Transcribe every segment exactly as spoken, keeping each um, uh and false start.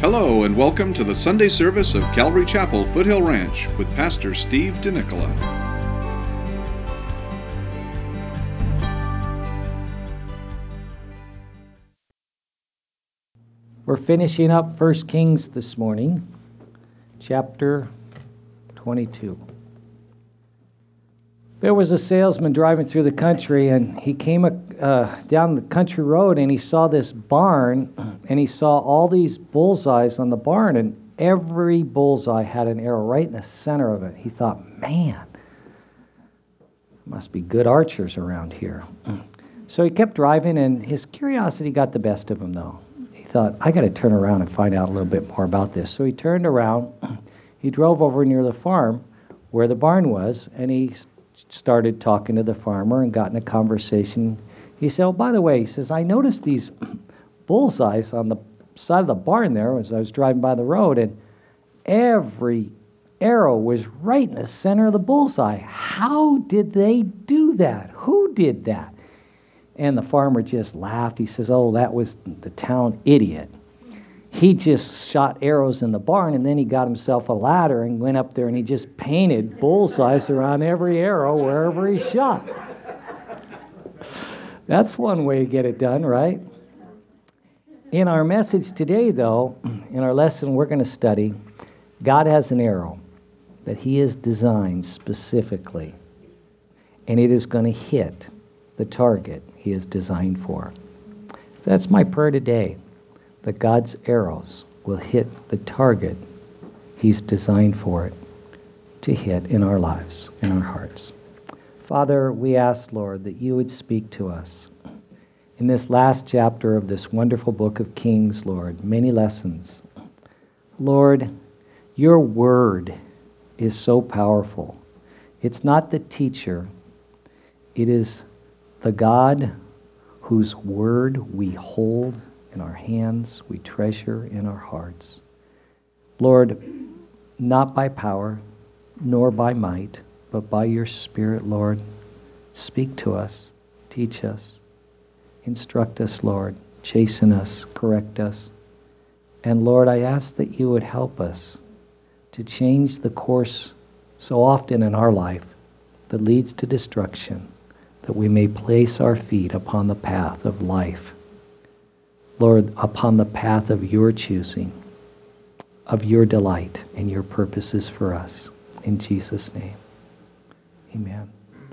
Hello and welcome to the Sunday service of Calvary Chapel, Foothill Ranch with Pastor Steve DeNicola. We're finishing up First Kings this morning, chapter twenty-two. There was a salesman driving through the country, and he came uh, down the country road, and he saw this barn, and he saw all these bullseyes on the barn, and every bullseye had an arrow right in the center of it. He thought, man, must be good archers around here. So he kept driving, and his curiosity got the best of him, though. He thought, I got to turn around and find out a little bit more about this. So he turned around, he drove over near the farm where the barn was, and he started talking to the farmer and got in a conversation. He said, oh, by the way, he says, I noticed these bullseyes on the side of the barn there as I was driving by the road, and every arrow was right in the center of the bullseye. How did they do that? Who did that? And the farmer just laughed. He says, oh, that was the town idiot. He just shot arrows in the barn, and then he got himself a ladder and went up there, and he just painted bullseyes around every arrow wherever he shot. That's one way to get it done, right? In our message today, though, in our lesson we're going to study, God has an arrow that he has designed specifically, and it is going to hit the target he is designed for. So that's my prayer today, that God's arrows will hit the target he's designed for it to hit in our lives, in our hearts. Father, we ask, Lord, that you would speak to us. In this last chapter of this wonderful book of Kings, Lord, many lessons. Lord, your word is so powerful. It's not the teacher. It is the God whose word we hold in our hands, we treasure in our hearts. Lord, not by power, nor by might, but by your Spirit, Lord, speak to us, teach us, instruct us, Lord, chasten us, correct us. And Lord, I ask that you would help us to change the course so often in our life that leads to destruction, that we may place our feet upon the path of life. Lord, upon the path of your choosing, of your delight and your purposes for us. In Jesus' name, amen.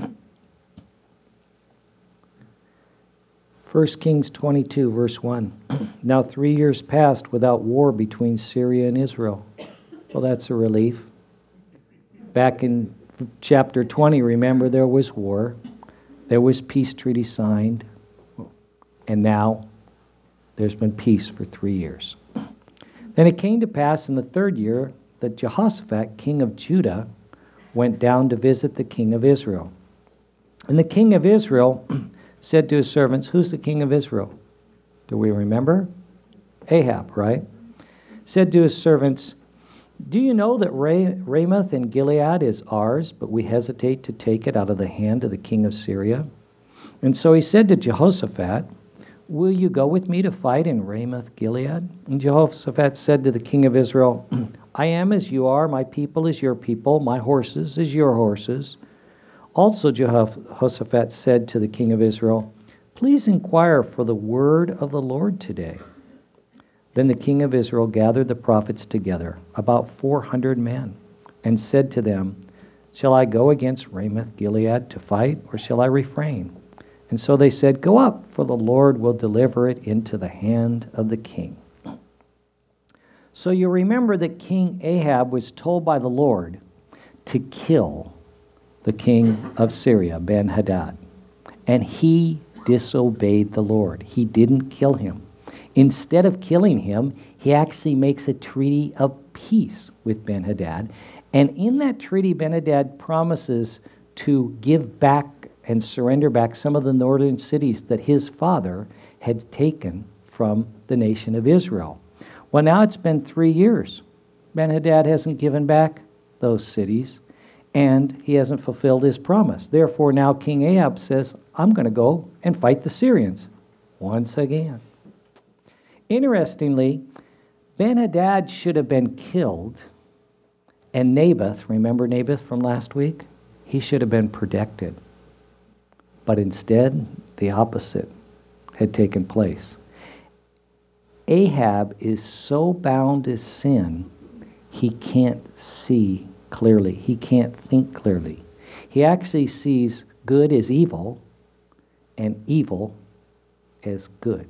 First Kings twenty-two, verse one. Now three years passed without war between Syria and Israel. Well, that's a relief. Back in chapter twenty, remember, there was war. There was peace treaty signed. And now there's been peace for three years. Then it came to pass in the third year that Jehoshaphat, king of Judah, went down to visit the king of Israel. And the king of Israel said to his servants, who's the king of Israel? Do we remember? Ahab, right? Said to his servants, do you know that Ramoth in Gilead is ours, but we hesitate to take it out of the hand of the king of Syria? And so he said to Jehoshaphat, will you go with me to fight in Ramoth Gilead? And Jehoshaphat said to the king of Israel, I am as you are, my people as your people, my horses as your horses. Also Jehoshaphat said to the king of Israel, please inquire for the word of the Lord today. Then the king of Israel gathered the prophets together, about four hundred men, and said to them, shall I go against Ramoth Gilead to fight, or shall I refrain? And so they said, go up, for the Lord will deliver it into the hand of the king. So you remember that King Ahab was told by the Lord to kill the king of Syria, Ben-Hadad. And he disobeyed the Lord. He didn't kill him. Instead of killing him, he actually makes a treaty of peace with Ben-Hadad. And in that treaty, Ben-Hadad promises to give back and surrender back some of the northern cities that his father had taken from the nation of Israel. Well, now it's been three years. Ben-Hadad hasn't given back those cities, and he hasn't fulfilled his promise. Therefore, now King Ahab says, I'm going to go and fight the Syrians once again. Interestingly, Ben-Hadad should have been killed, and Naboth, remember Naboth from last week? He should have been protected. But instead, the opposite had taken place. Ahab is so bound to sin, he can't see clearly. He can't think clearly. He actually sees good as evil and evil as good.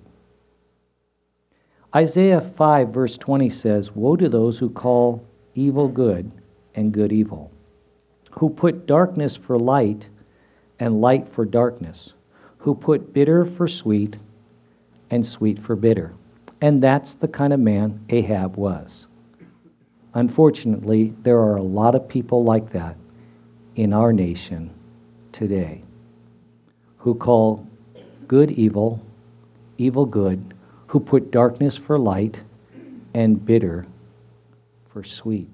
Isaiah five verse twenty says, "Woe to those who call evil good and good evil, who put darkness for light and light for darkness, who put bitter for sweet and sweet for bitter." And that's the kind of man Ahab was. Unfortunately, there are a lot of people like that in our nation today, who call good evil, evil good, who put darkness for light and bitter for sweet.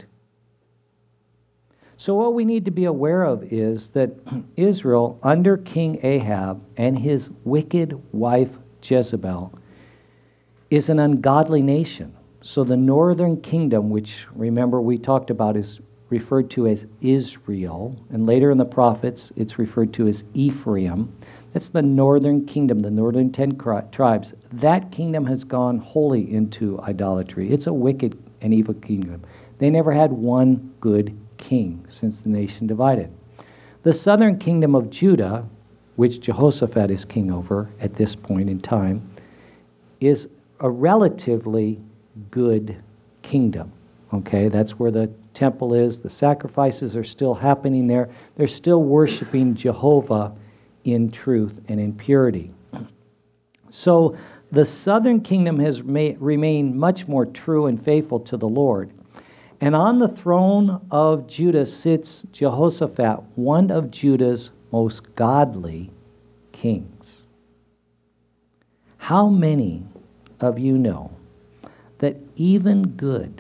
So what we need to be aware of is that Israel, under King Ahab and his wicked wife Jezebel, is an ungodly nation. So the northern kingdom, which remember we talked about, is referred to as Israel, and later in the prophets it's referred to as Ephraim. That's the northern kingdom, the northern ten tribes. That kingdom has gone wholly into idolatry. It's a wicked and evil kingdom. They never had one good king since the nation divided. The southern kingdom of Judah, which Jehoshaphat is king over at this point in time, is a relatively good kingdom. Okay, that's where the temple is. The sacrifices are still happening there. They're still worshiping Jehovah in truth and in purity. So the southern kingdom has ma- remained much more true and faithful to the Lord. And on the throne of Judah sits Jehoshaphat, one of Judah's most godly kings. How many of you know that even good,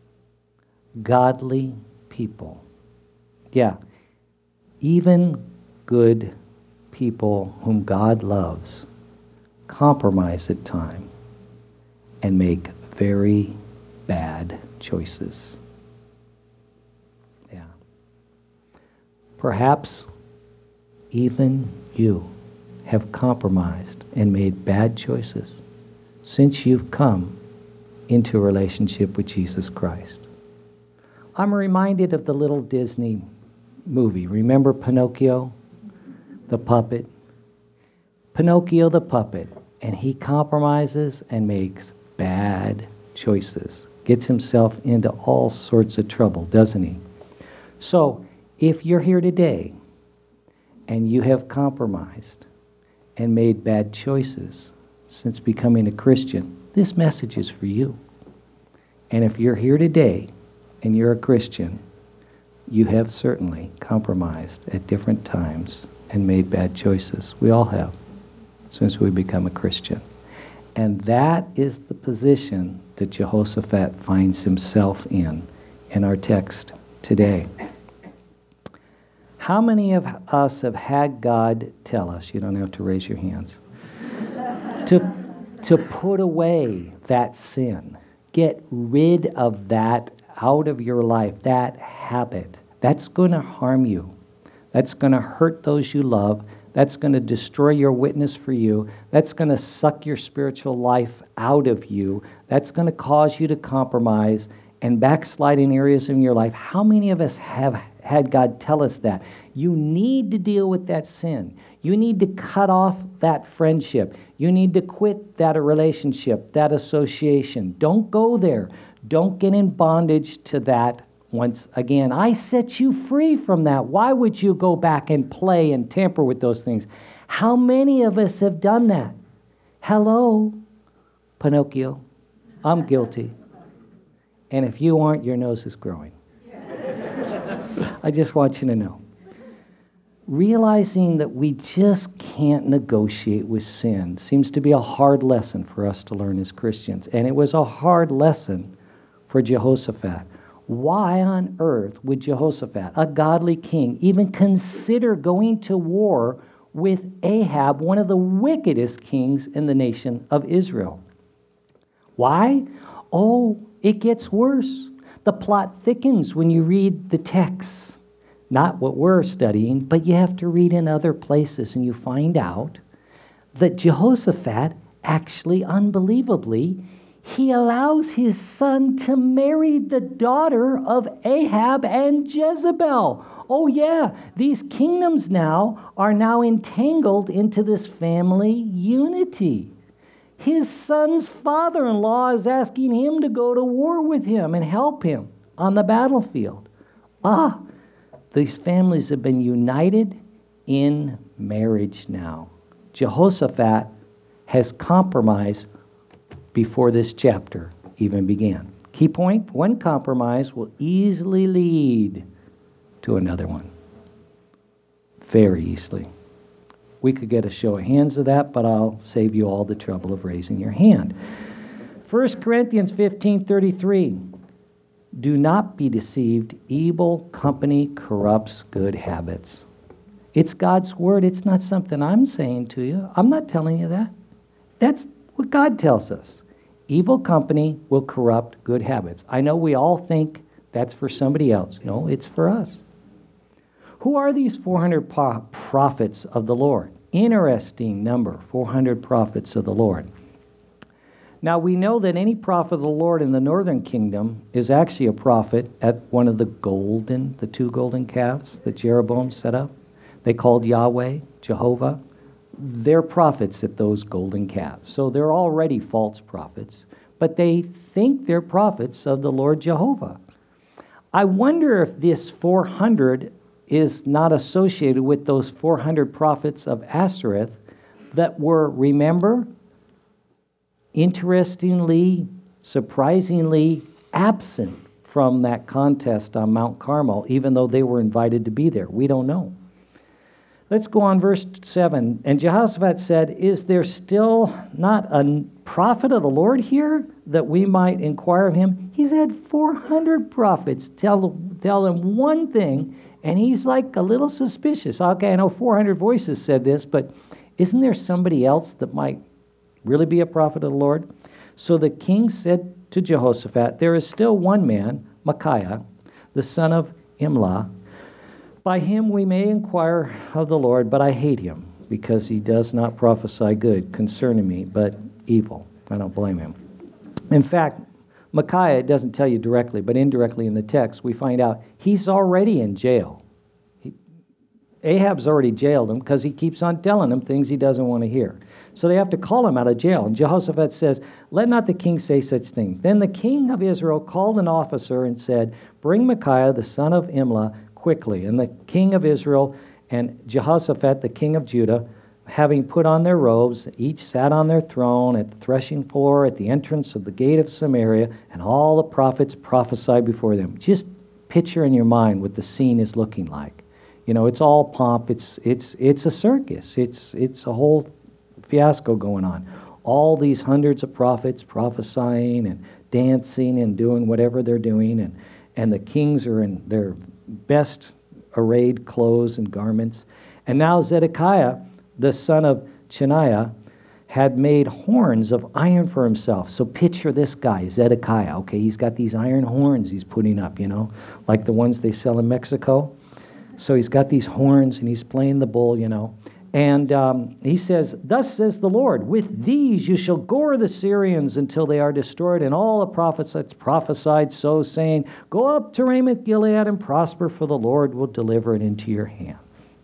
godly people, yeah, even good people whom God loves, compromise at times and make very bad choices? Yeah. Perhaps even you have compromised and made bad choices since you've come into a relationship with Jesus Christ. I'm reminded of the little Disney movie. Remember Pinocchio, the puppet? Pinocchio the puppet, and he compromises and makes bad choices. Gets himself into all sorts of trouble, doesn't he? So, if you're here today and you have compromised and made bad choices since becoming a Christian, this message is for you. And if you're here today and you're a Christian, you have certainly compromised at different times and made bad choices. We all have, since we become a Christian. And that is the position that Jehoshaphat finds himself in, in our text today. How many of us have had God tell us, you don't have to raise your hands, to, to put away that sin? Get rid of that out of your life, that habit. That's going to harm you. That's going to hurt those you love. That's going to destroy your witness for you. That's going to suck your spiritual life out of you. That's going to cause you to compromise and backslide in areas in your life. How many of us have had God tell us that? You need to deal with that sin. You need to cut off that friendship. You need to quit that relationship, that association. Don't go there. Don't get in bondage to that once again. I set you free from that. Why would you go back and play and tamper with those things? How many of us have done that? Hello, Pinocchio. I'm guilty. And if you aren't, your nose is growing. I just want you to know. Realizing that we just can't negotiate with sin seems to be a hard lesson for us to learn as Christians. And it was a hard lesson for Jehoshaphat. Why on earth would Jehoshaphat, a godly king, even consider going to war with Ahab, one of the wickedest kings in the nation of Israel? Why? Oh, It gets worse. The plot thickens when you read the texts. Not what we're studying, but you have to read in other places, and you find out that Jehoshaphat actually, unbelievably, he allows his son to marry the daughter of Ahab and Jezebel. Oh yeah, these kingdoms now are now entangled into this family unity. His son's father-in-law is asking him to go to war with him and help him on the battlefield. Ah, these families have been united in marriage now. Jehoshaphat has compromised before this chapter even began. Key point, one compromise will easily lead to another one. Very easily. We could get a show of hands of that, but I'll save you all the trouble of raising your hand. First Corinthians fifteen thirty-three. Do not be deceived. Evil company corrupts good habits. It's God's word. It's not something I'm saying to you. I'm not telling you that. That's what God tells us. Evil company will corrupt good habits. I know we all think that's for somebody else. No, it's for us. Who are these four hundred po- prophets of the Lord? Interesting number, four hundred prophets of the Lord. Now, we know that any prophet of the Lord in the northern kingdom is actually a prophet at one of the golden, the two golden calves that Jeroboam set up. They called Yahweh, Jehovah. They're prophets at those golden calves. So they're already false prophets, but they think they're prophets of the Lord Jehovah. I wonder if this four hundred is not associated with those four hundred prophets of Ashereth that were, remember, interestingly, surprisingly absent from that contest on Mount Carmel, even though they were invited to be there. We don't know. Let's go on, verse seven. And Jehoshaphat said, is there still not a prophet of the Lord here that we might inquire of him? He's had four hundred prophets tell, tell him one thing, and he's like a little suspicious. Okay, I know four hundred voices said this, but isn't there somebody else that might really be a prophet of the Lord? So the king said to Jehoshaphat, there is still one man, Micaiah, the son of Imlah. By him we may inquire of the Lord, but I hate him, because he does not prophesy good concerning me, but evil. I don't blame him. In fact, Micaiah, it doesn't tell you directly, but indirectly in the text, we find out he's already in jail. He, Ahab's already jailed him because he keeps on telling him things he doesn't want to hear. So they have to call him out of jail. And Jehoshaphat says, let not the king say such thing. Then the king of Israel called an officer and said, bring Micaiah, the son of Imlah, quickly. And the king of Israel and Jehoshaphat, the king of Judah, having put on their robes, each sat on their throne at the threshing floor at the entrance of the gate of Samaria, and all the prophets prophesied before them. Just picture in your mind what the scene is looking like. You know, it's all pomp. It's it's it's a circus. It's it's a whole fiasco going on. All these hundreds of prophets prophesying and dancing and doing whatever they're doing, and and the kings are in their best arrayed clothes and garments. And now Zedekiah, the son of Cheniah, had made horns of iron for himself. So picture this guy, Zedekiah. Okay, he's got these iron horns he's putting up, you know, like the ones they sell in Mexico. So he's got these horns and he's playing the bull, you know. And um, he says, thus says the Lord, with these you shall gore the Syrians until they are destroyed. And all the prophets that prophesied so, saying, go up to Ramoth Gilead and prosper, for the Lord will deliver it into your hand.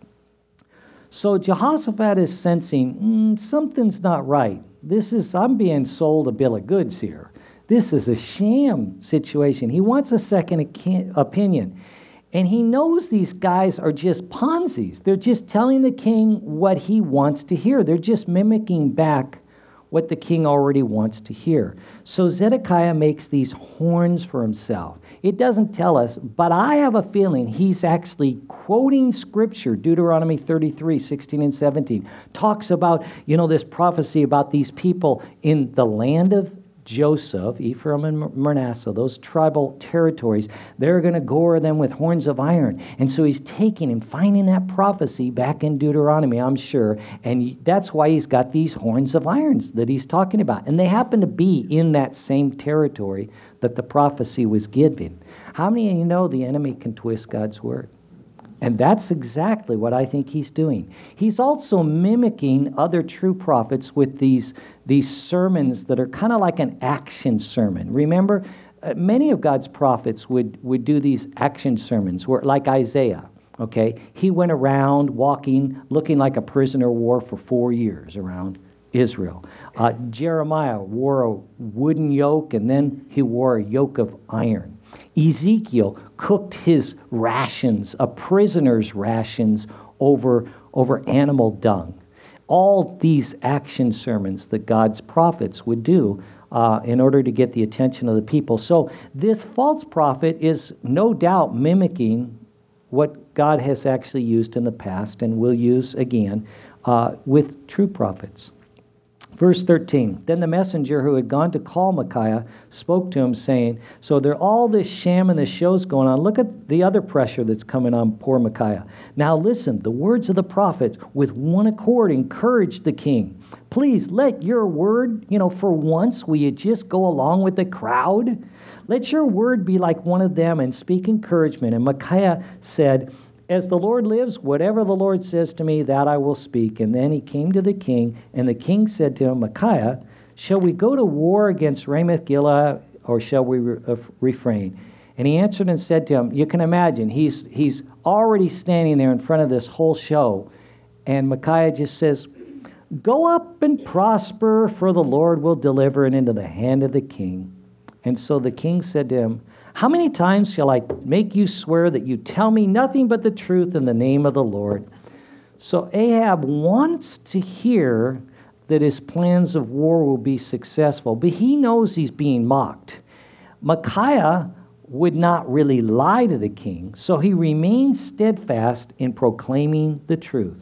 So Jehoshaphat is sensing, mm, something's not right. This is, I'm being sold a bill of goods here. This is a sham situation. He wants a second opinion. And he knows these guys are just Ponzi's. They're just telling the king what he wants to hear. They're just mimicking back what the king already wants to hear. So Zedekiah makes these horns for himself. It doesn't tell us, but I have a feeling he's actually quoting scripture. Deuteronomy thirty-three, sixteen and seventeen talks about, you know, this prophecy about these people in the land of Joseph, Ephraim and Manasseh, those tribal territories, they're going to gore them with horns of iron. And so he's taking and finding that prophecy back in Deuteronomy, I'm sure. And that's why he's got these horns of irons that he's talking about. And they happen to be in that same territory that the prophecy was given. How many of you know the enemy can twist God's word? And that's exactly what I think he's doing. He's also mimicking other true prophets with these, these sermons that are kind of like an action sermon. Remember, uh, many of God's prophets would, would do these action sermons, where, like Isaiah, okay? He went around walking, looking like a prisoner of war for four years around Israel. Uh, Jeremiah wore a wooden yoke, and then he wore a yoke of iron. Ezekiel cooked his rations, a prisoner's rations, over, over animal dung. All these action sermons that God's prophets would do uh, in order to get the attention of the people. So this false prophet is no doubt mimicking what God has actually used in the past and will use again uh, with true prophets. Verse thirteen, then the messenger who had gone to call Micaiah spoke to him, saying, so there all this sham and this show's going on. Look at the other pressure that's coming on poor Micaiah. Now listen, the words of the prophet with one accord encouraged the king. Please let your word, you know, for once, will you just go along with the crowd? Let your word be like one of them and speak encouragement. And Micaiah said, as the Lord lives, whatever the Lord says to me, that I will speak. And then he came to the king, and the king said to him, Micaiah, shall we go to war against Ramoth-Gilead, or shall we re- uh, refrain? And he answered and said to him, you can imagine, he's, he's already standing there in front of this whole show, and Micaiah just says, go up and prosper, for the Lord will deliver it into the hand of the king. And so the king said to him, how many times shall I make you swear that you tell me nothing but the truth in the name of the Lord? So Ahab wants to hear that his plans of war will be successful, but he knows he's being mocked. Micaiah would not really lie to the king, so he remains steadfast in proclaiming the truth.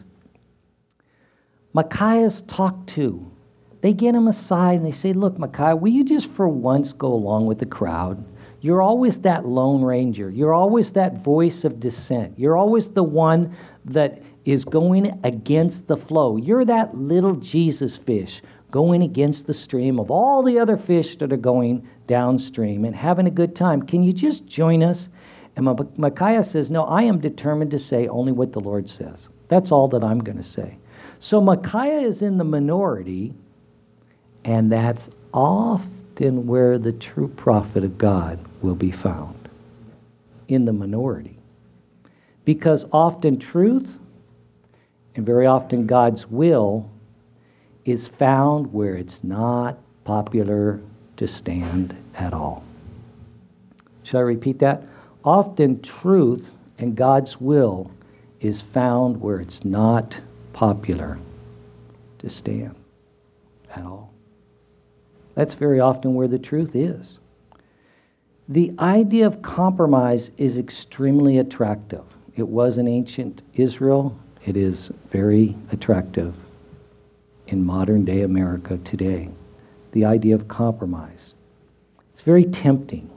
Micaiah's talked to. They get him aside and they say, look, Micaiah, will you just for once go along with the crowd? You're always that lone ranger. You're always that voice of dissent. You're always the one that is going against the flow. You're that little Jesus fish going against the stream of all the other fish that are going downstream and having a good time. Can you just join us? And Micaiah says, no, I am determined to say only what the Lord says. That's all that I'm going to say. So Micaiah is in the minority, and that's often where the true prophet of God will be found, in the minority. Because often truth, and very often God's will, is found where it's not popular to stand at all. Shall I repeat that? Often truth and God's will is found where it's not popular to stand at all. That's very often where the truth is. The idea of compromise is extremely attractive. It was in ancient Israel. It is very attractive in modern day America today. The idea of compromise. It's very tempting.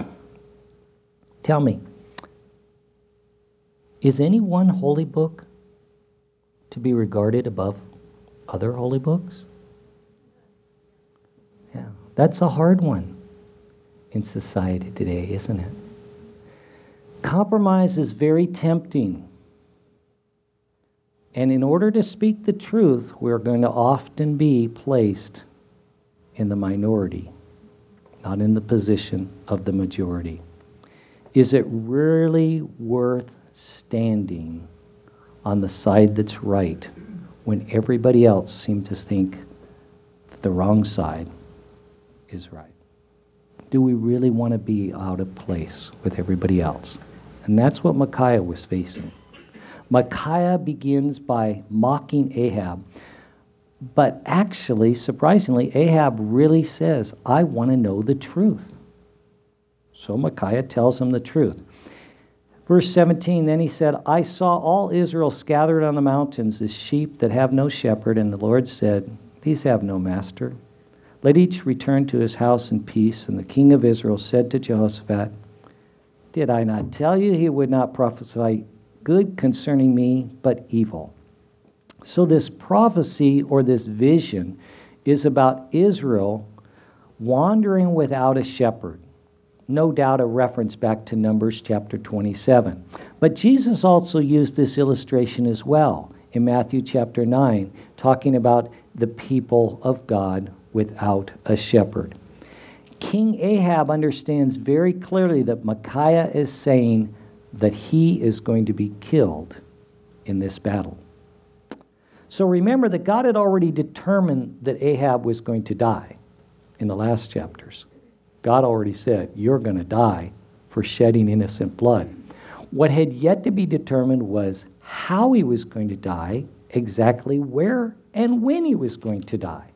Tell me, is any one holy book to be regarded above other holy books? Yeah, that's a hard one in society today, isn't it? Compromise is very tempting. And in order to speak the truth, we're going to often be placed in the minority, not in the position of the majority. Is it really worth standing on the side that's right when everybody else seems to think that the wrong side is right? Do we really want to be out of place with everybody else? And that's what Micaiah was facing. Micaiah begins by mocking Ahab. But actually, surprisingly, Ahab really says, I want to know the truth. So Micaiah tells him the truth. Verse seventeen, then he said, I saw all Israel scattered on the mountains as sheep that have no shepherd. And the Lord said, these have no master. Let each return to his house in peace. And the king of Israel said to Jehoshaphat, Did I not tell you he would not prophesy good concerning me, but evil? So this prophecy or this vision is about Israel wandering without a shepherd. No doubt a reference back to Numbers chapter twenty-seven. But Jesus also used this illustration as well in Matthew chapter nine, talking about the people of God without a shepherd. King Ahab understands very clearly that Micaiah is saying that he is going to be killed in this battle. So remember that God had already determined that Ahab was going to die in the last chapters. God already said, you're going to die for shedding innocent blood. What had yet to be determined was how he was going to die, exactly where and when he was going to die.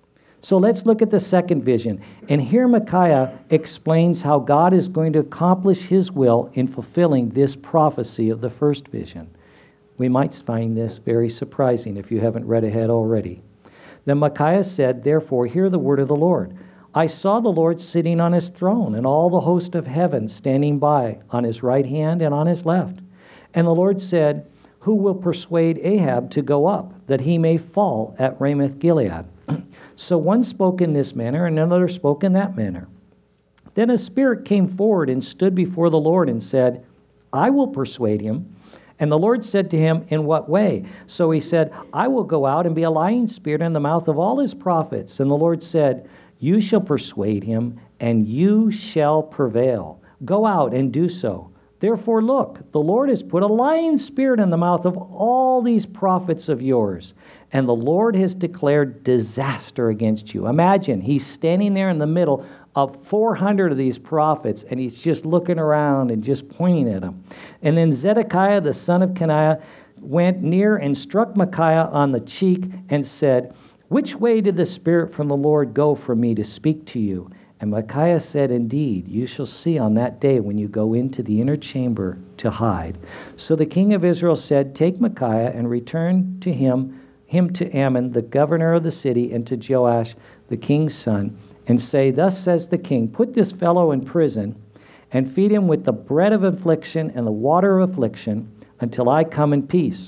So let's look at the second vision. And here Micaiah explains how God is going to accomplish his will in fulfilling this prophecy of the first vision. We might find this very surprising if you haven't read ahead already. Then Micaiah said, Therefore, hear the word of the Lord. I saw the Lord sitting on his throne, and all the host of heaven standing by, on his right hand and on his left. And the Lord said, Who will persuade Ahab to go up, that he may fall at Ramoth Gilead? So one spoke in this manner, and another spoke in that manner. Then a spirit came forward and stood before the Lord and said, I will persuade him. And the Lord said to him, In what way? So he said, I will go out and be a lying spirit in the mouth of all his prophets. And the Lord said, You shall persuade him, and you shall prevail. Go out and do so. Therefore, look, the Lord has put a lying spirit in the mouth of all these prophets of yours, and the Lord has declared disaster against you. Imagine, he's standing there in the middle of four hundred of these prophets, and he's just looking around and just pointing at them. And then Zedekiah, the son of Kenaiah, went near and struck Micaiah on the cheek and said, Which way did the Spirit from the Lord go from me to speak to you? And Micaiah said, Indeed, you shall see on that day when you go into the inner chamber to hide. So the king of Israel said, Take Micaiah and return to him, him to Ammon, the governor of the city, and to Joash, the king's son, and say, Thus says the king, Put this fellow in prison, and feed him with the bread of affliction and the water of affliction, until I come in peace.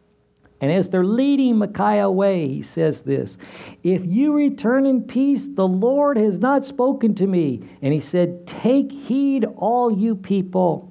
And as they're leading Micaiah away, he says this, If you return in peace, the Lord has not spoken to me. And he said, Take heed, all you people.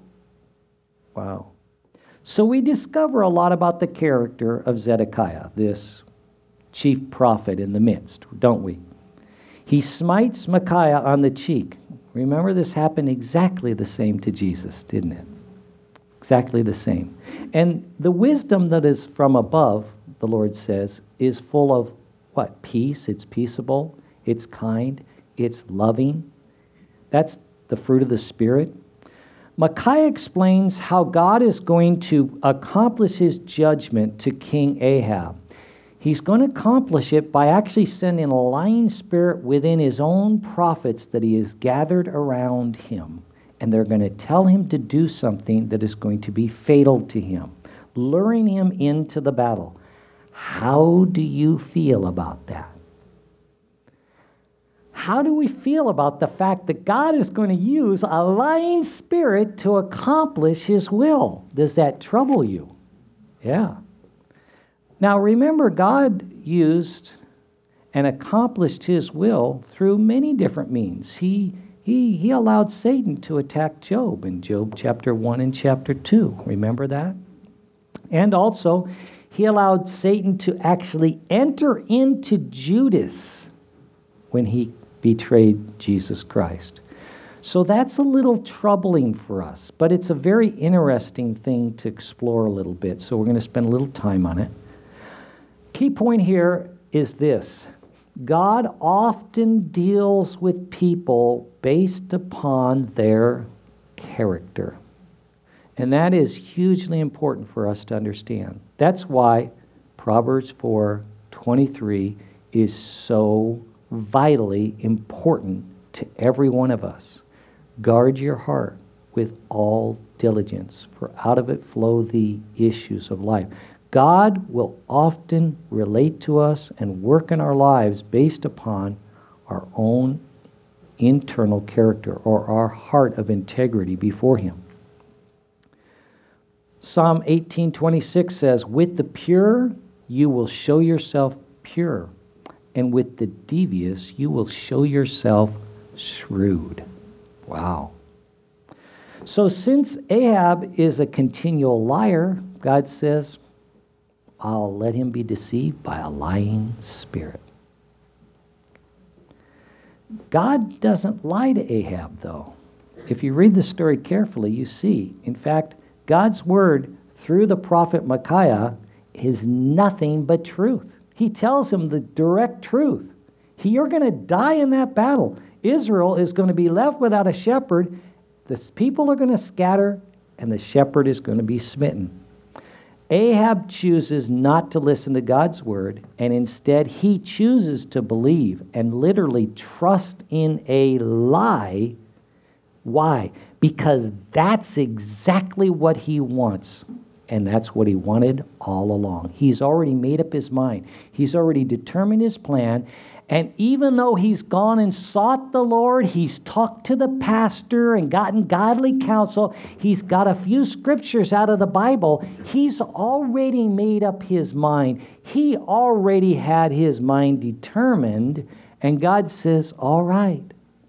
Wow. So we discover a lot about the character of Zedekiah, this chief prophet in the midst, don't we? He smites Micaiah on the cheek. Remember, this happened exactly the same to Jesus, didn't it? Exactly the same. And the wisdom that is from above, the Lord says, is full of what? Peace. It's peaceable. It's kind. It's loving. That's the fruit of the Spirit. Micaiah explains how God is going to accomplish his judgment to King Ahab. He's going to accomplish it by actually sending a lying spirit within his own prophets that he has gathered around him. And they're going to tell him to do something that is going to be fatal to him, luring him into the battle. How do you feel about that? How do we feel about the fact that God is going to use a lying spirit to accomplish his will? Does that trouble you? Yeah. Now remember, God used and accomplished his will through many different means. He He, he allowed Satan to attack Job in Job chapter one and chapter two. Remember that? And also, he allowed Satan to actually enter into Judas when he betrayed Jesus Christ. So that's a little troubling for us, but it's a very interesting thing to explore a little bit, so we're going to spend a little time on it. Key point here is this. God often deals with people based upon their character. And that is hugely important for us to understand. That's why Proverbs four twenty-three is so vitally important to every one of us. Guard your heart with all diligence, for out of it flow the issues of life. God will often relate to us and work in our lives based upon our own internal character or our heart of integrity before him. Psalm eighteen twenty-six says, with the pure you will show yourself pure, and with the devious you will show yourself shrewd. Wow. So since Ahab is a continual liar, God says, I'll let him be deceived by a lying spirit. God doesn't lie to Ahab, though. If you read the story carefully, you see, in fact, God's word through the prophet Micaiah is nothing but truth. He tells him the direct truth. He, you're going to die in that battle. Israel is going to be left without a shepherd. The people are going to scatter, and the shepherd is going to be smitten. Ahab chooses not to listen to God's word, and instead he chooses to believe and literally trust in a lie. Why? Because that's exactly what he wants, and that's what he wanted all along. He's already made up his mind. He's already determined his plan, and even though he's gone and sought the Lord, he's talked to the pastor and gotten godly counsel, he's got a few scriptures out of the Bible, he's already made up his mind. He already had his mind determined, and God says, all right,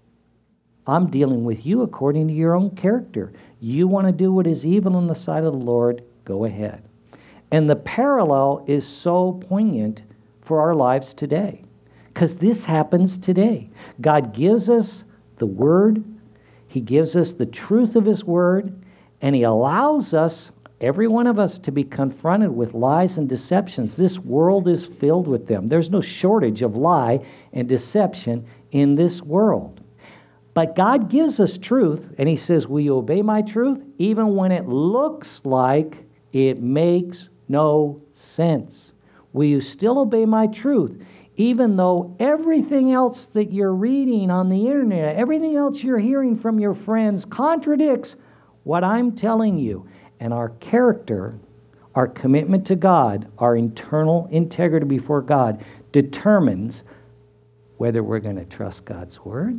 I'm dealing with you according to your own character. You want to do what is evil in the sight of the Lord, go ahead. And the parallel is so poignant for our lives today, because this happens today. God gives us the word, he gives us the truth of his word, and he allows us, every one of us, to be confronted with lies and deceptions. This world is filled with them. There's no shortage of lie and deception in this world. But God gives us truth, and he says, will you obey my truth? Even when it looks like it makes no sense. Will you still obey my truth? Even though everything else that you're reading on the internet, everything else you're hearing from your friends contradicts what I'm telling you. And our character, our commitment to God, our internal integrity before God determines whether we're going to trust God's word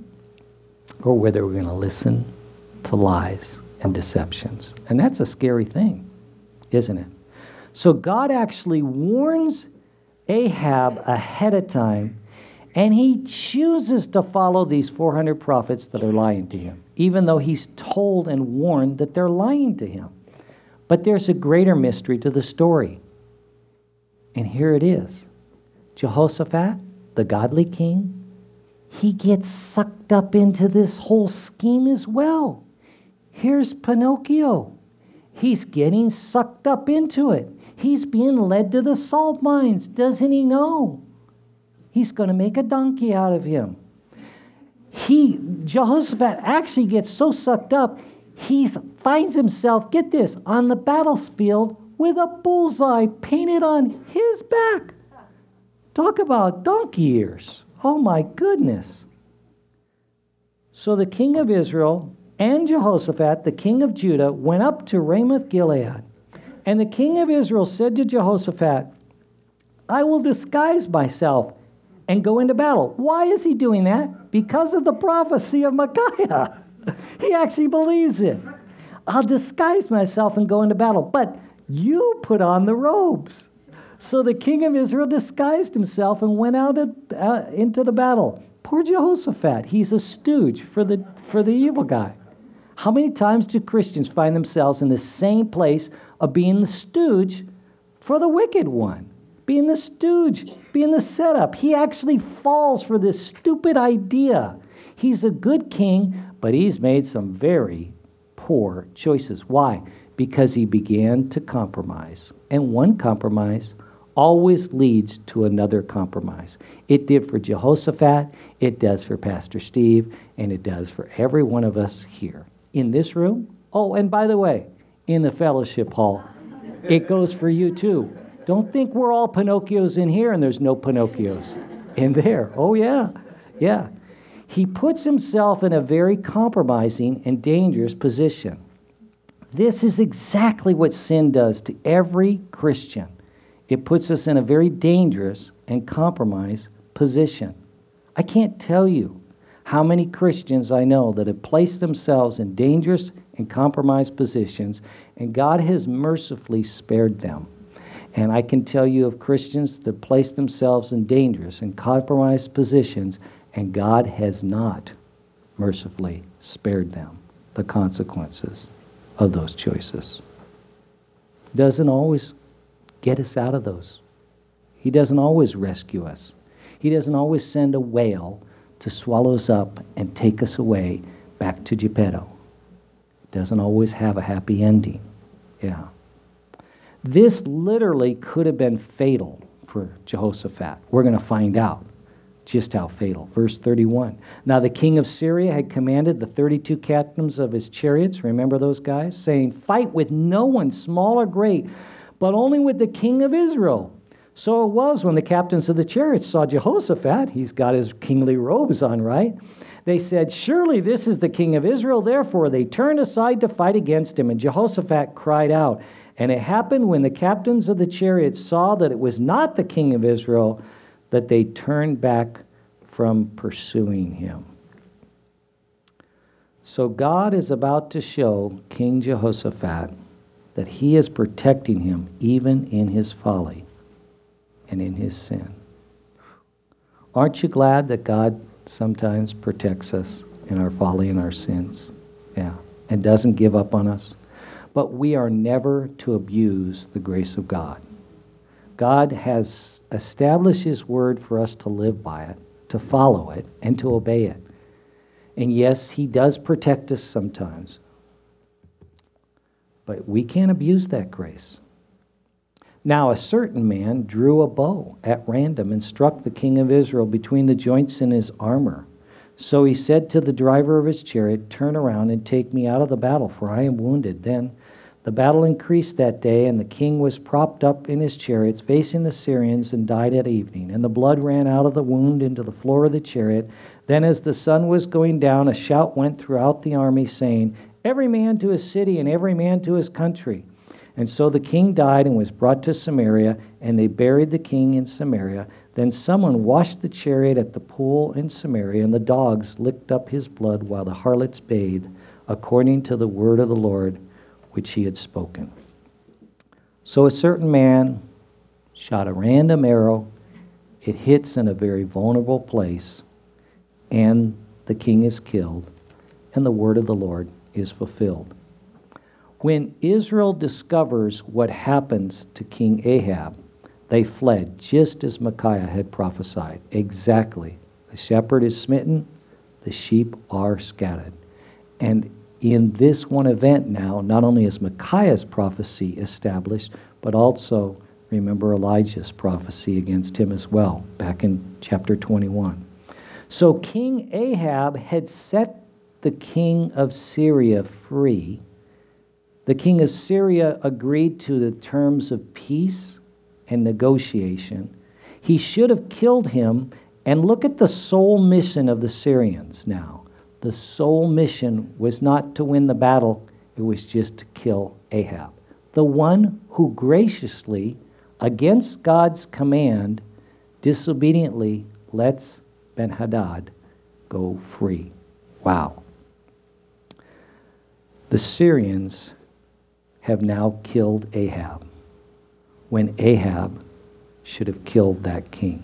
or whether we're going to listen to lies and deceptions. And that's a scary thing, isn't it? So God actually warns Ahab ahead of time, and he chooses to follow these four hundred prophets that are lying to him, even though he's told and warned that they're lying to him. But there's a greater mystery to the story. And here it is. Jehoshaphat, the godly king, he gets sucked up into this whole scheme as well. Here's Pinocchio. He's getting sucked up into it. He's being led to the salt mines. Doesn't he know? He's going to make a donkey out of him. He, Jehoshaphat actually gets so sucked up, he finds himself, get this, on the battlefield with a bullseye painted on his back. Talk about donkey ears. Oh my goodness. So the king of Israel and Jehoshaphat, the king of Judah, went up to Ramoth Gilead. And the king of Israel said to Jehoshaphat, I will disguise myself and go into battle. Why is he doing that? Because of the prophecy of Micaiah. He actually believes it. I'll disguise myself and go into battle. But you put on the robes. So the king of Israel disguised himself and went out of, uh, into the battle. Poor Jehoshaphat. He's a stooge for the, for the evil guy. How many times do Christians find themselves in the same place of being the stooge for the wicked one? Being the stooge, being the setup. He actually falls for this stupid idea. He's a good king, but he's made some very poor choices. Why? Because he began to compromise. And one compromise always leads to another compromise. It did for Jehoshaphat, it does for Pastor Steve, and it does for every one of us here in this room. Oh, and by the way, in the fellowship hall, it goes for you too. Don't think we're all Pinocchios in here and there's no Pinocchios in there. Oh yeah, yeah. He puts himself in a very compromising and dangerous position. This is exactly what sin does to every Christian. It puts us in a very dangerous and compromised position. I can't tell you how many Christians I know that have placed themselves in dangerous and compromised positions, and God has mercifully spared them. And I can tell you of Christians that place themselves in dangerous and compromised positions, and God has not mercifully spared them the consequences of those choices. Doesn't always get us out of those. He doesn't always rescue us. He doesn't always send a whale to swallow us up and take us away back to Geppetto. Doesn't always have a happy ending. Yeah. This literally could have been fatal for Jehoshaphat. We're going to find out just how fatal. Verse thirty-one. Now the king of Syria had commanded the thirty-two captains of his chariots, remember those guys, saying, fight with no one, small or great, but only with the king of Israel. So it was when the captains of the chariots saw Jehoshaphat, he's got his kingly robes on, right? They said, surely this is the king of Israel. Therefore they turned aside to fight against him. And Jehoshaphat cried out. And it happened when the captains of the chariots saw that it was not the king of Israel, that they turned back from pursuing him. So God is about to show King Jehoshaphat that he is protecting him even in his folly and in his sin. Aren't you glad that God sometimes protects us in our folly and our sins? Yeah, and doesn't give up on us. But we are never to abuse the grace of God. God has established his word for us to live by it, to follow it, and to obey it. And yes, he does protect us sometimes. But we can't abuse that grace. Now a certain man drew a bow at random and struck the king of Israel between the joints in his armor. So he said to the driver of his chariot, turn around and take me out of the battle, for I am wounded. Then the battle increased that day, and the king was propped up in his chariots, facing the Syrians, and died at evening. And the blood ran out of the wound into the floor of the chariot. Then as the sun was going down, a shout went throughout the army, saying, every man to his city and every man to his country. And so the king died and was brought to Samaria, and they buried the king in Samaria. Then someone washed the chariot at the pool in Samaria, and the dogs licked up his blood while the harlots bathed, according to the word of the Lord, which he had spoken. So a certain man shot a random arrow. It hits in a very vulnerable place, and the king is killed, and the word of the Lord is fulfilled. When Israel discovers what happens to King Ahab, they fled, just as Micaiah had prophesied. Exactly. The shepherd is smitten, the sheep are scattered. And in this one event now, not only is Micaiah's prophecy established, but also, remember Elijah's prophecy against him as well, back in chapter twenty-one. So King Ahab had set the king of Syria free. The king of Syria agreed to the terms of peace and negotiation. He should have killed him, and look at the sole mission of the Syrians now. The sole mission was not to win the battle, it was just to kill Ahab, the one who graciously, against God's command, disobediently lets Ben-Hadad go free. Wow. The Syrians have now killed Ahab, when Ahab should have killed that king.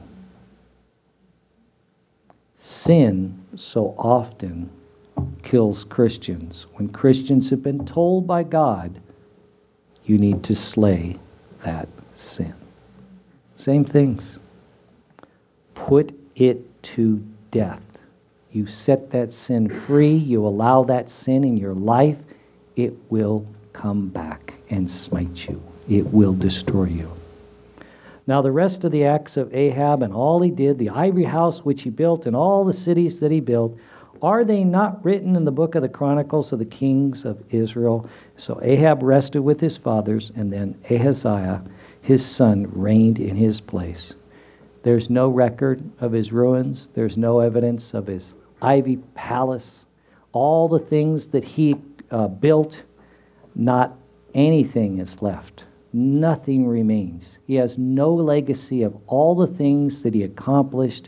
Sin so often kills Christians. When Christians have been told by God, you need to slay that sin. Same things. Put it to death. You set that sin free, you allow that sin in your life, it will come back and smite you. It will destroy you. Now the rest of the acts of Ahab and all he did, the ivory house which he built and all the cities that he built, are they not written in the book of the Chronicles of the Kings of Israel? So Ahab rested with his fathers, and then Ahaziah, his son, reigned in his place. There's no record of his ruins. There's no evidence of his ivy palace. All the things that he uh, built, not anything is left. Nothing remains. He has no legacy of all the things that he accomplished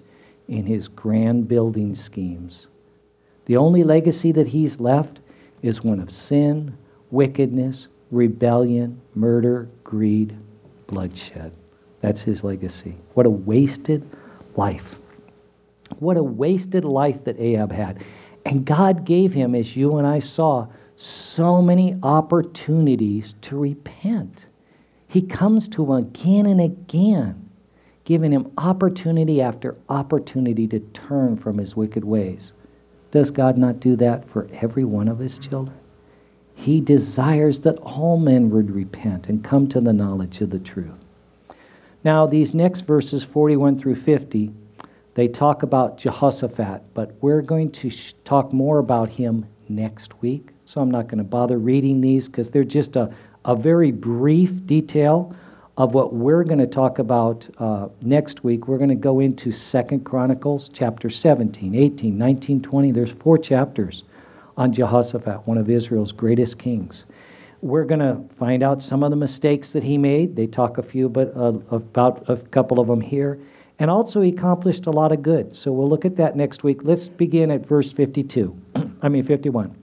in his grand building schemes. The only legacy that he's left is one of sin, wickedness, rebellion, murder, greed, bloodshed. That's his legacy. What a wasted life. What a wasted life that Ahab had. And God gave him, as you and I saw, so many opportunities to repent. He comes to him again and again, giving him opportunity after opportunity to turn from his wicked ways. Does God not do that for every one of his children? He desires that all men would repent and come to the knowledge of the truth. Now, these next verses, forty-one through fifty, they talk about Jehoshaphat, but we're going to sh- talk more about him next week. So I'm not going to bother reading these because they're just a, a very brief detail of what we're going to talk about uh, next week. We're going to go into Second Chronicles chapter seventeen, eighteen, nineteen, twenty. There's four chapters on Jehoshaphat, one of Israel's greatest kings. We're going to find out some of the mistakes that he made. They talk a few, but uh, about a couple of them here. And also he accomplished a lot of good. So we'll look at that next week. Let's begin at verse fifty-two. I mean fifty-one.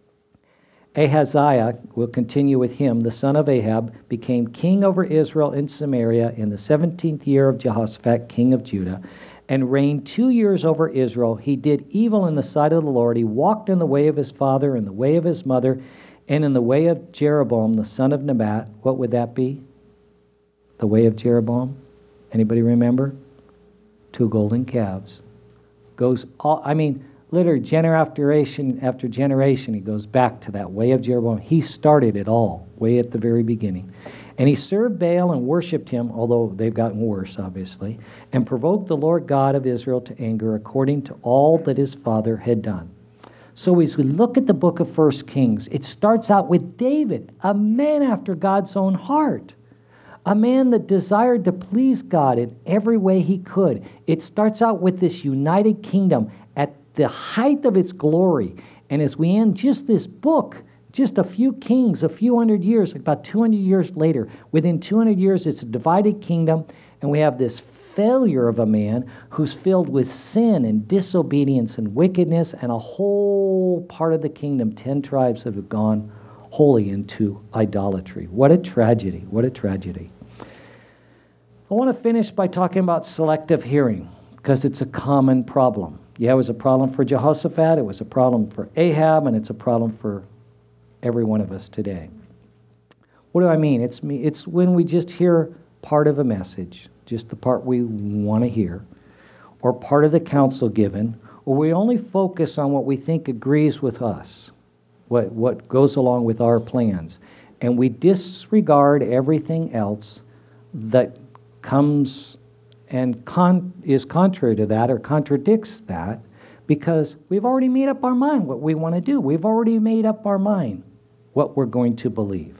Ahaziah, we'll continue with him, the son of Ahab, became king over Israel in Samaria in the seventeenth year of Jehoshaphat, king of Judah, and reigned two years over Israel. He did evil in the sight of the Lord. He walked in the way of his father, in the way of his mother, and in the way of Jeroboam, the son of Nebat. What would that be? The way of Jeroboam? Anybody remember? Two golden calves. Goes all, I mean, literally generation after generation, he goes back to that way of Jeroboam. He started it all, way at the very beginning. And he served Baal and worshipped him, although they've gotten worse, obviously, and provoked the Lord God of Israel to anger according to all that his father had done. So as we look at the book of First Kings, it starts out with David, a man after God's own heart. A man that desired to please God in every way he could. It starts out with this united kingdom at the height of its glory. And as we end just this book, just a few kings, a few hundred years, about two hundred years later, within two hundred years, it's a divided kingdom, and we have this failure of a man who's filled with sin and disobedience and wickedness, and a whole part of the kingdom, ten tribes that have gone wholly into idolatry. What a tragedy. What a tragedy. I want to finish by talking about selective hearing, because it's a common problem. Yeah, it was a problem for Jehoshaphat, it was a problem for Ahab, and it's a problem for every one of us today. What do I mean? It's me. It's when we just hear part of a message, just the part we want to hear, or part of the counsel given, or we only focus on what we think agrees with us, what, what goes along with our plans, and we disregard everything else that comes and con- is contrary to that or contradicts that, because we've already made up our mind what we want to do. We've already made up our mind what we're going to believe.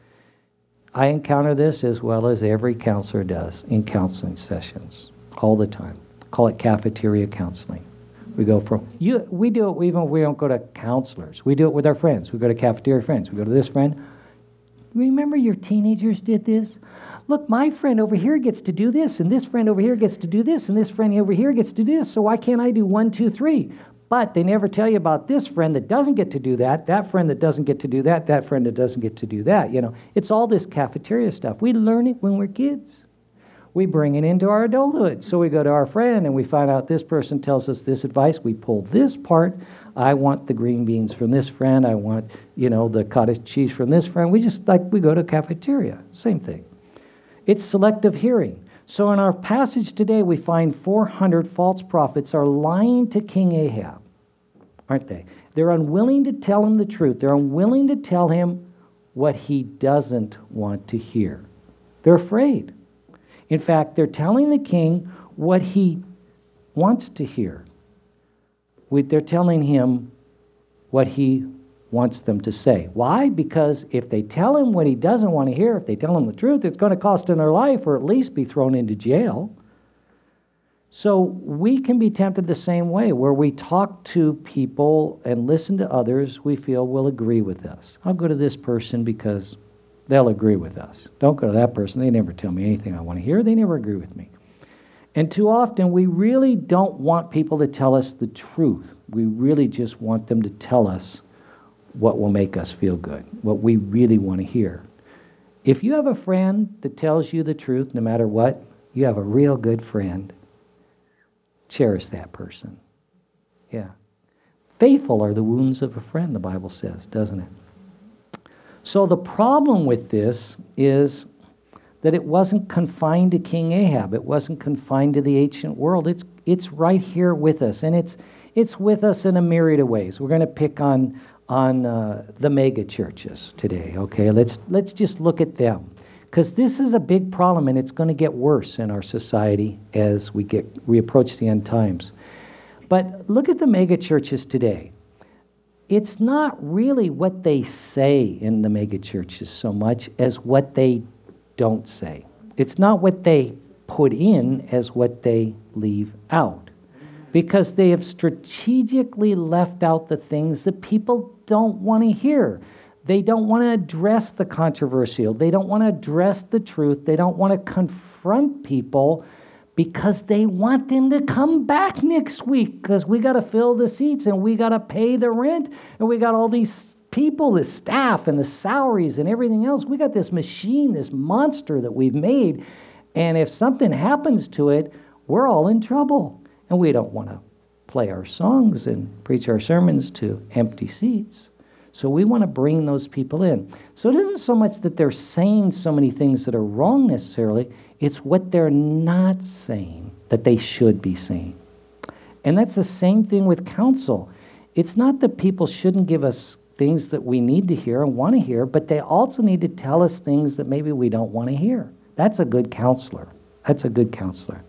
I encounter this as well as every counselor does in counseling sessions all the time. Call it cafeteria counseling. We go from, you, we do it even if we don't go to counselors. We do it with our friends. We go to cafeteria friends. We go to this friend. Remember your teenagers did this? Look, my friend over here gets to do this, and this friend over here gets to do this, and this friend over here gets to do this, so why can't I do one, two, three? But they never tell you about this friend that doesn't get to do that, that friend that doesn't get to do that, that friend that doesn't get to do that. You know, it's all this cafeteria stuff. We learn it when we're kids. We bring it into our adulthood. So we go to our friend and we find out this person tells us this advice. We pull this part. I want the green beans from this friend. I want, you know, the cottage cheese from this friend. We just, like, we go to cafeteria. Same thing. It's selective hearing. So in our passage today, we find four hundred false prophets are lying to King Ahab, aren't they? They're unwilling to tell him the truth. They're unwilling to tell him what he doesn't want to hear. They're afraid. In fact, they're telling the king what he wants to hear. They're telling him what he wants them to say. Why? Because if they tell him what he doesn't want to hear, if they tell him the truth, it's going to cost him their life or at least be thrown into jail. So we can be tempted the same way, where we talk to people and listen to others we feel will agree with us. I'll go to this person because they'll agree with us. Don't go to that person. They never tell me anything I want to hear. They never agree with me. And too often, we really don't want people to tell us the truth. We really just want them to tell us what will make us feel good, what we really want to hear. If you have a friend that tells you the truth, no matter what, you have a real good friend. Cherish that person. Yeah. Faithful are the wounds of a friend, the Bible says, doesn't it? So the problem with this is that it wasn't confined to King Ahab. It wasn't confined to the ancient world. It's it's right here with us, and it's it's with us in a myriad of ways. We're going to pick on on uh, the mega churches today. Okay, let's let's just look at them, because this is a big problem, and it's going to get worse in our society as we get we approach the end times. But look at the mega churches today. It's not really what they say in the mega churches so much as what they don't say. It's not what they put in as what they leave out. Because they have strategically left out the things that people don't want to hear. They don't want to address the controversial. They don't want to address the truth. They don't want to confront people because they want them to come back next week, because we got to fill the seats and we got to pay the rent and we got all these people, the staff and the salaries and everything else. We got this machine, this monster that we've made. And if something happens to it, we're all in trouble. And we don't want to play our songs and preach our sermons to empty seats. So we want to bring those people in. So it isn't so much that they're saying so many things that are wrong necessarily. It's what they're not saying that they should be saying. And that's the same thing with counsel. It's not that people shouldn't give us things that we need to hear and want to hear, but they also need to tell us things that maybe we don't want to hear. That's a good counselor. That's a good counselor.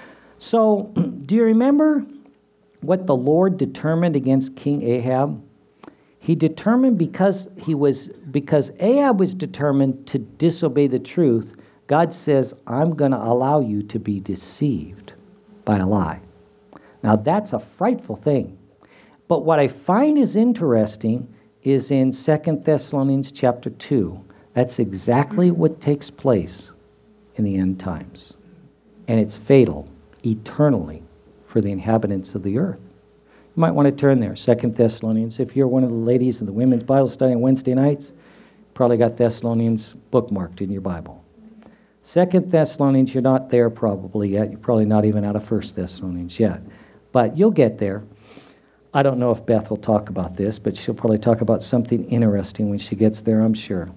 So, do you remember what the Lord determined against King Ahab? He determined because he was because Ahab was determined to disobey the truth. God says, I'm going to allow you to be deceived by a lie. Now, that's a frightful thing. But what I find is interesting is in Second Thessalonians chapter two. That's exactly what takes place in the end times. And it's fatal eternally for the inhabitants of the earth. You might want to turn there, Second Thessalonians. If you're one of the ladies in the women's Bible study on Wednesday nights, probably got Thessalonians bookmarked in your Bible. Second Thessalonians, you're not there probably yet. You're probably not even out of First Thessalonians yet. But you'll get there. I don't know if Beth will talk about this, but she'll probably talk about something interesting when she gets there, I'm sure.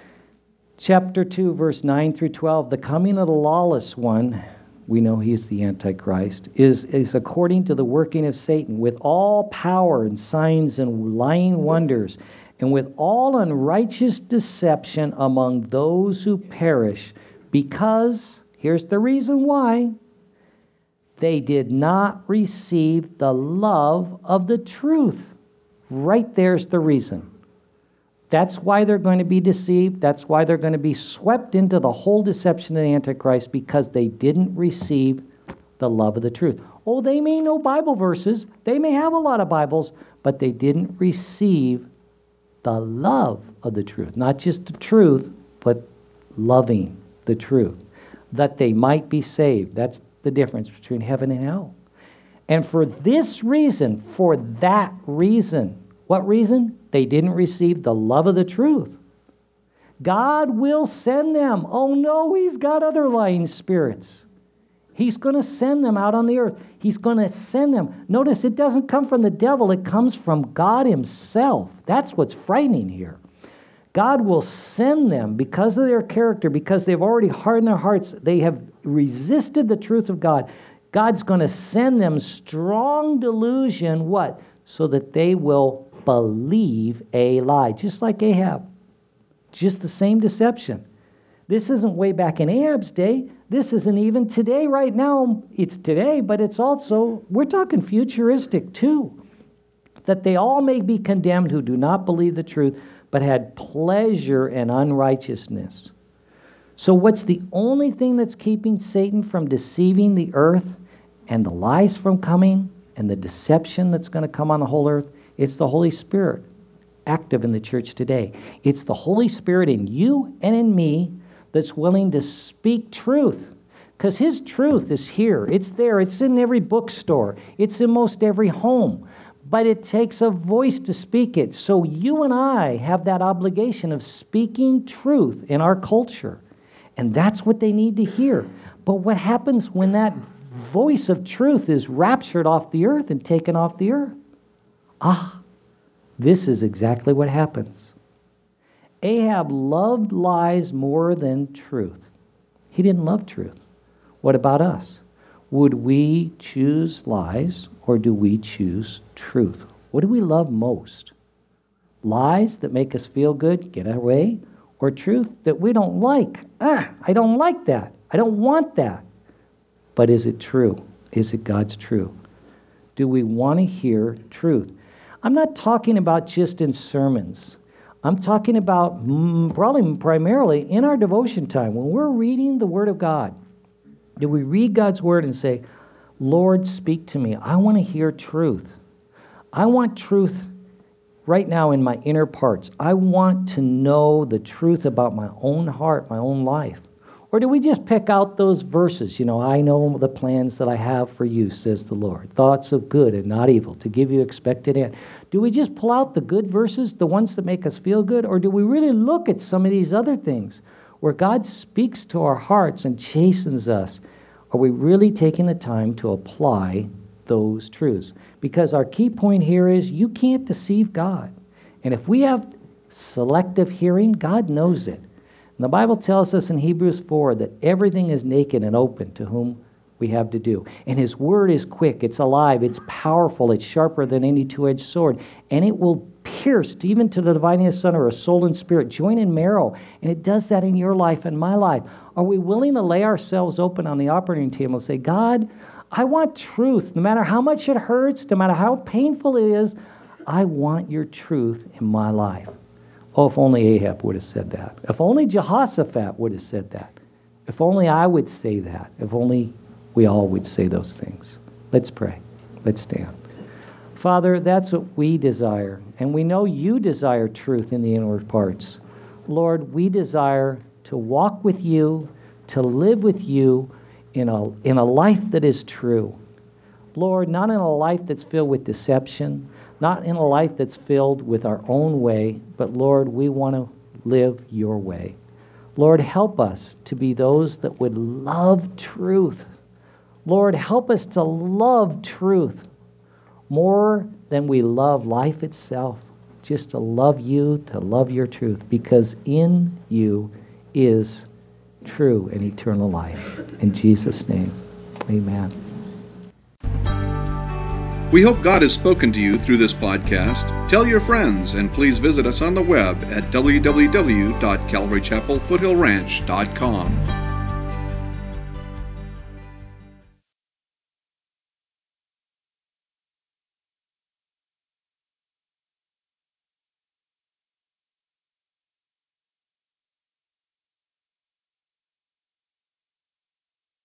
Chapter two, verse nine through twelve, the coming of the lawless one, we know he's the Antichrist, is, is according to the working of Satan, with all power and signs and lying wonders, and with all unrighteous deception among those who perish, because, here's the reason why, they did not receive the love of the truth. Right there's the reason. That's why they're going to be deceived. That's why they're going to be swept into the whole deception of the Antichrist, because they didn't receive the love of the truth. Oh, they may know Bible verses. They may have a lot of Bibles, but they didn't receive the love of the truth. Not just the truth, but loving the truth, that they might be saved. That's the difference between heaven and hell. And for this reason, for that reason, what reason? They didn't receive the love of the truth. God will send them. Oh no, he's got other lying spirits. He's going to send them out on the earth. He's going to send them. Notice it doesn't come from the devil. It comes from God himself. That's what's frightening here. God will send them because of their character, because they've already hardened their hearts. They have resisted the truth of God. God's going to send them strong delusion, what? So that they will believe a lie, just like Ahab. Just the same deception. This isn't way back in Ahab's day. This isn't even today, right now. It's today, but it's also, we're talking futuristic too. That they all may be condemned who do not believe the truth, but had pleasure in unrighteousness. So what's the only thing that's keeping Satan from deceiving the earth and the lies from coming and the deception that's going to come on the whole earth? It's the Holy Spirit active in the church today. It's the Holy Spirit in you and in me that's willing to speak truth. Because His truth is here. It's there. It's in every bookstore. It's in most every home. But it takes a voice to speak it. So you and I have that obligation of speaking truth in our culture. And that's what they need to hear. But what happens when that voice of truth is raptured off the earth and taken off the earth? Ah, this is exactly what happens. Ahab loved lies more than truth. He didn't love truth. What about us? Would we choose lies or do we choose truth? What do we love most? Lies that make us feel good, get our way, or truth that we don't like? Ah, I don't like that. I don't want that. But is it true? Is it God's truth? Do we want to hear truth? I'm not talking about just in sermons. I'm talking about mm, probably primarily in our devotion time. When we're reading the Word of God, do we read God's Word and say, Lord, speak to me. I want to hear truth. I want truth right now in my inner parts. I want to know the truth about my own heart, my own life. Or do we just pick out those verses? You know, I know the plans that I have for you, says the Lord. Thoughts of good and not evil, to give you expected end. Do we just pull out the good verses, the ones that make us feel good? Or do we really look at some of these other things where God speaks to our hearts and chastens us? Are we really taking the time to apply those truths? Because our key point here is you can't deceive God. And if we have selective hearing, God knows it. And the Bible tells us in Hebrews four that everything is naked and open to whom we have to do. And His Word is quick, it's alive, it's powerful, it's sharper than any two-edged sword. And it will pierce even to the dividing asunder of soul and spirit, joint and marrow. And it does that in your life and my life. Are we willing to lay ourselves open on the operating table and say, God, I want truth. No matter how much it hurts, no matter how painful it is, I want your truth in my life. Oh, if only Ahab would have said that. If only Jehoshaphat would have said that. If only I would say that. If only we all would say those things. Let's pray. Let's stand. Father, that's what we desire. And we know you desire truth in the inward parts. Lord, we desire to walk with you, to live with you in a, in a life that is true. Lord, not in a life that's filled with deception, not in a life that's filled with our own way, but Lord, we want to live your way. Lord, help us to be those that would love truth. Lord, help us to love truth more than we love life itself. Just to love you, to love your truth, because in you is true and eternal life. In Jesus' name, amen. We hope God has spoken to you through this podcast. Tell your friends, and please visit us on the web at w w w dot calvary chapel foothill ranch dot com.